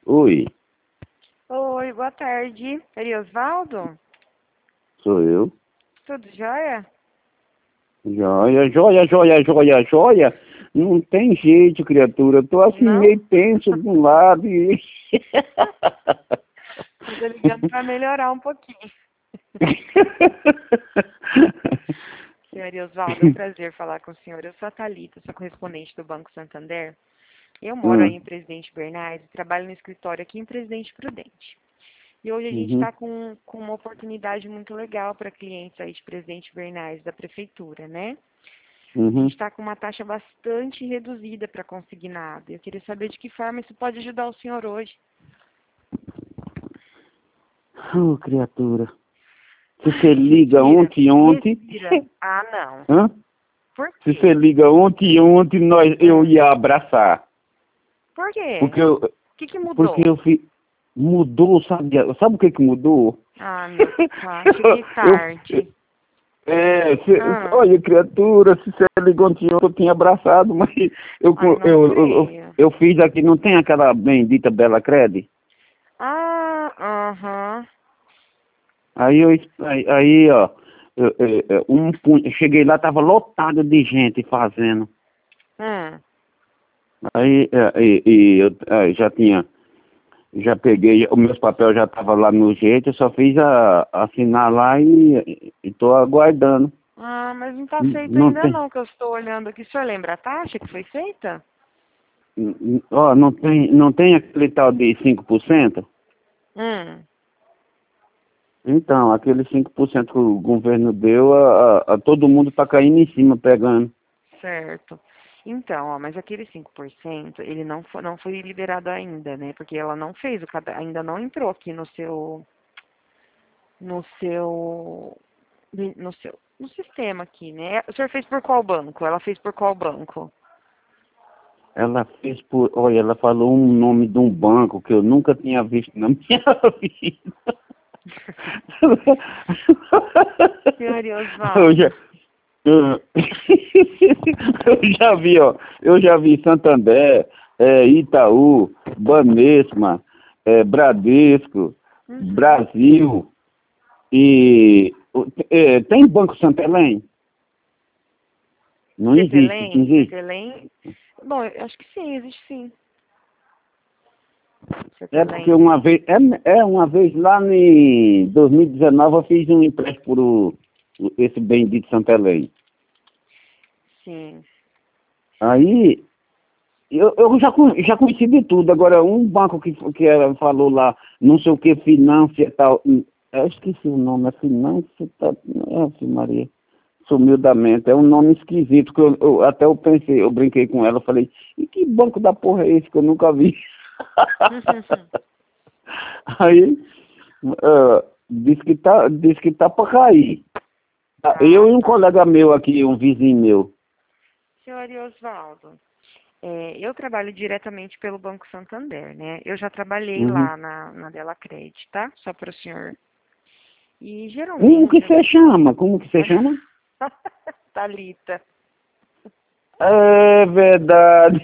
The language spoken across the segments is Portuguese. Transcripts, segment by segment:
Oi, Oi, boa tarde. Osvaldo? sou eu. Tudo jóia? Joia, joia, joia, joia, joia. Não tem jeito, criatura. Eu tô assim Não? meio tenso de um lado e... Eu tô ligando para melhorar um pouquinho. Senhor Osvaldo, é um prazer falar com o senhor. Eu sou a Thalita, sou correspondente do Banco Santander. Eu moro aí Hum, em Presidente Bernardes e trabalho no escritório aqui em Presidente Prudente. E hoje a gente uhum, está com uma oportunidade muito legal para clientes aí de Presidente Bernardes da Prefeitura, né? A gente uhum. está com uma taxa bastante reduzida para consignado. Eu queria saber de que forma isso pode ajudar o senhor hoje. Criatura. Se você Ai, liga respira, ontem... respira. Ah, não. Hã? Por Se você quê? liga ontem, eu Hum. ia abraçar. Por quê? Porque eu, O que que porque mudou? eu fiz... Mudou, sabe o que que mudou? Ah, meu pai, cheguei eu, tarde. olha, criatura, se você ligou ontem, eu tinha abraçado, mas eu, Ai, não eu, eu, creio. eu fiz aqui, não tem aquela bendita Bela Cred? Ah, aham. Ó, cheguei lá, tava lotado de gente fazendo. Hum. Já peguei, os meus papéis já estavam lá no jeito, eu só fiz assinar lá e tô aguardando. Ah, mas não tá feito Não ainda tem, não, que eu estou olhando aqui. O senhor lembra a taxa que foi feita? não tem aquele tal de 5%. Hum. Então, aquele 5% que o governo deu, a todo mundo está caindo em cima, pegando. Certo. Então, ó, mas aquele 5% ele não foi liberado ainda, né? Porque ela não fez ainda não entrou aqui no seu, no sistema aqui, né? O senhor fez por qual banco? Ela fez por qual banco? Ela fez olha, ela falou um nome de um banco que eu nunca tinha visto na minha vida. Senhor Eu já, Osvaldo. eu, eu já vi Santander, Itaú, Banesma, Bradesco, Uhum. Brasil e tem Banco Santelém? Não existe, Cetelem, existe. Cetelem. Bom, eu acho que sim, existe sim. É porque Cetelem. uma vez, uma vez lá em 2019 eu fiz um empréstimo esse bendito Santelém. Sim. Aí eu já conheci de tudo. Agora, um banco que ela falou lá, não sei o que, Finância e tal. Eu esqueci o nome, é Finância, tá, Maria. Sumiu da mente. É um nome esquisito, que até eu pensei, eu brinquei com ela, falei, e que banco da porra é esse que eu nunca vi? Aí, diz que tá pra cair. Ah, Eu e um tá. colega meu aqui, um vizinho meu. Senhor Osvaldo, eu trabalho diretamente pelo Banco Santander, né? Eu já trabalhei Uhum. lá na Della Credit, tá? Só para o senhor. E Como que geralmente, você chama? Como que você chama? Thalita. É verdade.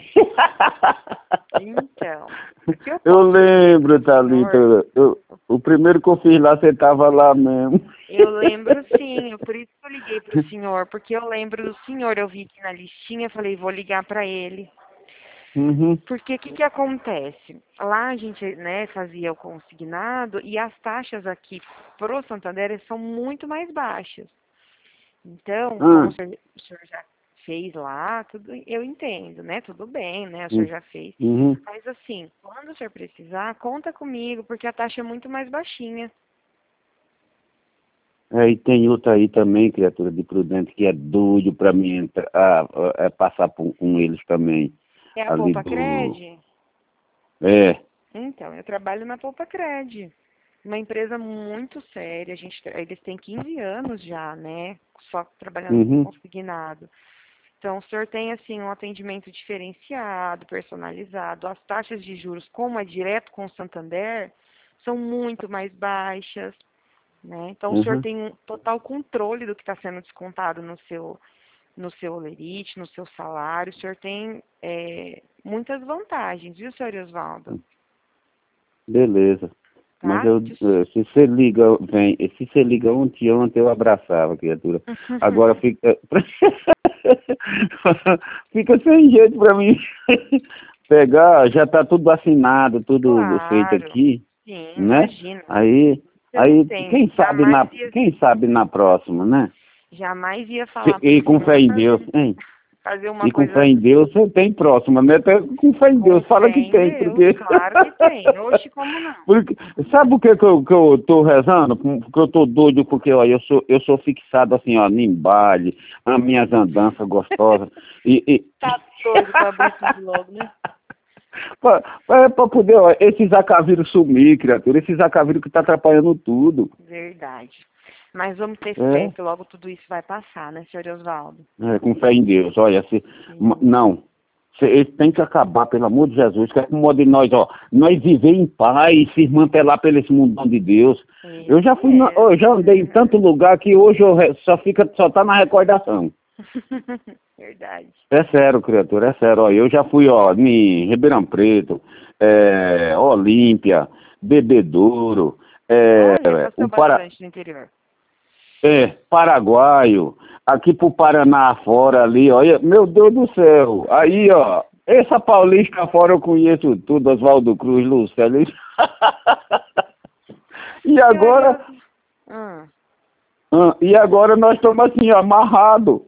Então, o que eu Eu posso fazer lembro, pelo Thalita. senhor? O primeiro que eu fiz lá, você tava lá mesmo. Eu lembro sim, por isso que eu liguei para o senhor, porque eu lembro do senhor, eu vi aqui na listinha, falei, vou ligar para ele. Uhum, Porque o que que acontece? Lá a gente, né, fazia o consignado e as taxas aqui pro Santander são muito mais baixas. Então, como ah, o senhor já fez lá, tudo, eu entendo, né? Tudo bem, né? O senhor uhum, já fez. uhum. Mas assim, quando o senhor precisar, conta comigo, porque a taxa é muito mais baixinha. Aí tem outra aí também, criatura de Prudente, que é doido pra mim passar com eles também. É a Ali Poupa do. Cred? É. Então, eu trabalho na Poupa Cred. Uma empresa muito séria, eles têm 15 anos já, né? Só trabalhando com Uhum, consignado. Então, o senhor tem, assim, um atendimento diferenciado, personalizado. As taxas de juros, como é direto com o Santander, são muito mais baixas, né? Então, o senhor uhum. tem um total controle do que está sendo descontado no seu holerite, no seu salário. O senhor tem muitas vantagens, viu, senhor Osvaldo? Beleza. Mas tá? se você liga, se você liga ontem, eu abraçava, criatura. Agora fica. Fica sem jeito pra mim pegar, já tá tudo vacinado, tudo feito Claro, aqui, sim, né? imagina. Aí, Você não tem, quem sabe na próxima, né? jamais ia falar pro E com senhor fé em Deus, hein? fazer uma E com coisa fé em assim. Deus, você tem próxima, né? Com fé em Com Deus, fala fé que em tem, Deus, porque... claro que tem. Oxe, como não? porque sabe o que eu tô rezando? Porque eu tô doido, porque, ó, eu sou fixado assim, ó, em baile, as minhas andanças gostosas, e... Tá doido pra abrir tudo logo, né? pra poder, ó, esses acavírus sumir, criatura, esses acavírus que tá atrapalhando tudo. Verdade. Mas vamos ter fé É, que logo tudo isso vai passar, né, senhor Osvaldo? com fé em Deus, olha, não, isso tem que acabar, pelo amor de Jesus, que é como de nós, ó, nós viver em paz, se mantelar pelo esse mundão de Deus. Eu já Isso fui, mesmo. eu já andei em tanto lugar que hoje só tá na recordação. Verdade. É sério, criatura, é sério. Ó, eu já fui, ó, em Ribeirão Preto, Olímpia, Bebedouro, Olha, o passou bastante no interior. Paraguaio, aqui pro Paraná fora ali, olha, meu Deus do céu. Aí, ó, essa Paulista fora eu conheço tudo, Oswaldo Cruz, Lucélio. E agora, Hum. e agora nós estamos assim, ó, amarrados.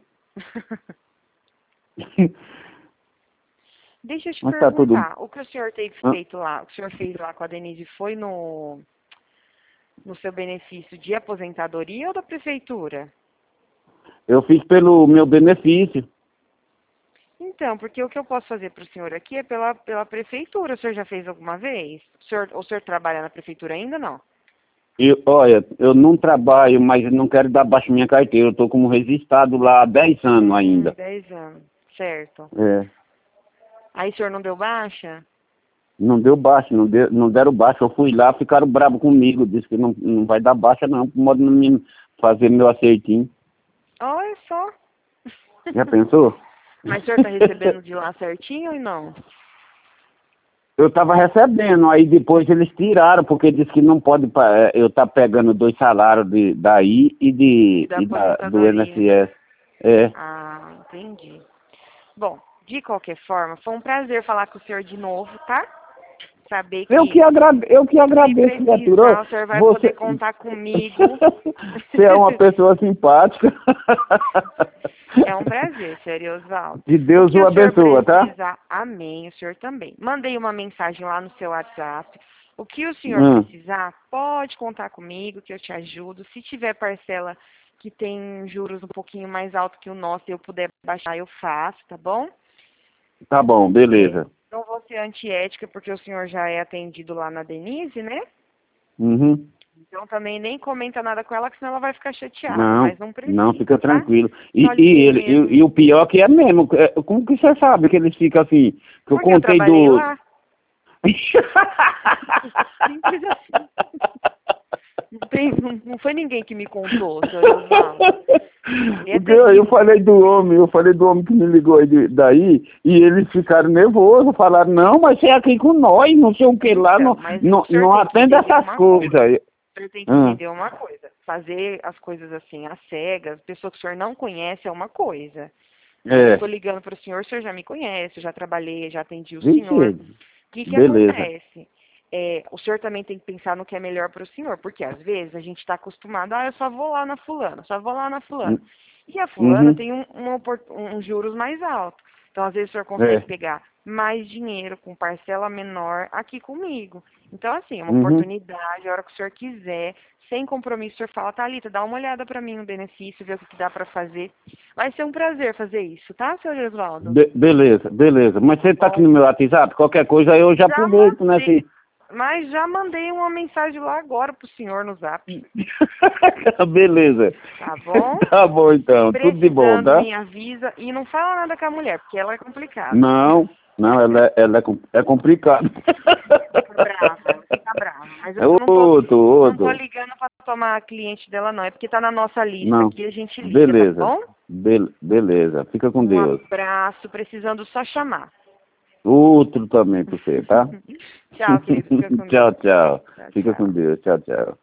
Deixa eu te Mas tá tudo. perguntar, o que o senhor teve Hã? feito lá, o que o senhor fez lá com a Denise foi no seu benefício de aposentadoria ou da prefeitura? Eu fiz pelo meu benefício. Então, porque o que eu posso fazer para o senhor aqui é pela prefeitura. O senhor já fez alguma vez? O senhor trabalha na prefeitura ainda não? Olha, eu não trabalho, mas não quero dar baixo minha carteira. Eu estou como registrado lá há 10 anos ainda. 10 anos, certo. É, Aí o senhor não deu baixa? não deu baixa, não deram baixa. Eu fui lá, ficaram bravos comigo. Disse que não vai dar baixa não, por modo de me fazer meu aceitinho. Olha só. Já pensou? Mas o senhor está recebendo de lá certinho ou não? Eu estava recebendo, aí depois eles tiraram, porque disse que não pode eu estar pegando 2 salários daí Da do aposentadoria. INSS. É. Ah, entendi. Bom, de qualquer forma, foi um prazer falar com o senhor de novo, tá? Saber que Eu que se agradeço, criatura. precisar, o senhor vai Você... poder contar comigo. Você é uma pessoa simpática. É um prazer, senhor Osvaldo. Que O Deus que o o senhor abençoe, tá? precisar, amém, o senhor também. Mandei uma mensagem lá no seu WhatsApp. O que o senhor Hum, precisar, pode contar comigo, que eu te ajudo. Se tiver parcela que tem juros um pouquinho mais alto que o nosso e eu puder baixar, eu faço, tá bom? tá bom, beleza. Não vou ser antiética, porque o senhor já é atendido lá na Denise, né? Uhum. Então também nem comenta nada com ela, que senão ela vai ficar chateada, Não, mas não não, precisa, fica tá? tranquilo. Só liguei mesmo. E o pior que é mesmo, como que você sabe que eles ficam assim? Que eu Porque eu contei trabalhei do... lá. Simples assim. Não foi ninguém que me contou, senhor Osvaldo. É Porque eu falei do homem que me ligou aí daí, e eles ficaram nervosos, falaram, não, mas você é aqui com nós, não sei o que lá, Então, mas o senhor não tem que atende entender essas uma coisas. coisa. O senhor tem que Ah, entender uma coisa. Fazer as coisas assim, às cegas, pessoa que o senhor não conhece é uma coisa. Eu é, tô ligando para o senhor já me conhece, eu já trabalhei, já atendi o senhor. vixe, O que beleza. acontece? O senhor também tem que pensar no que é melhor para o senhor, porque às vezes a gente está acostumado, eu só vou lá na fulana, só vou lá na fulana. E a fulana Uhum, tem um juros mais alto. Então, às vezes, o senhor consegue é, pegar mais dinheiro com parcela menor aqui comigo. Então, assim, é uma uhum. oportunidade, a hora que o senhor quiser, sem compromisso, o senhor fala, Thalita, dá uma olhada para mim no benefício, ver o que dá para fazer. Vai ser um prazer fazer isso, tá, senhor Osvaldo? Beleza, beleza. Mas você tá aqui Bom, no meu WhatsApp? Qualquer coisa eu já já aproveito, né, mandei, filho? mas já mandei uma mensagem lá agora pro senhor no Zap, Beleza. tá bom? Tá bom, então. Tudo de bom, Precisando, tá? me avisa e não fala nada com a mulher, porque ela é complicada. Não, não, é complicado. Fica brava, ela fica brava. Mas É eu não tô outro. ligando pra tomar cliente dela, não. É porque tá na nossa lista Não. aqui, a gente liga, tá Beleza. bom? Beleza. Fica com Um Deus. abraço, precisando só chamar. Outro também pra você, tá? Tchau, querido. Fica com Deus. Tchau, tchau. Tchau, Fica tchau. com Deus. Tchau, tchau.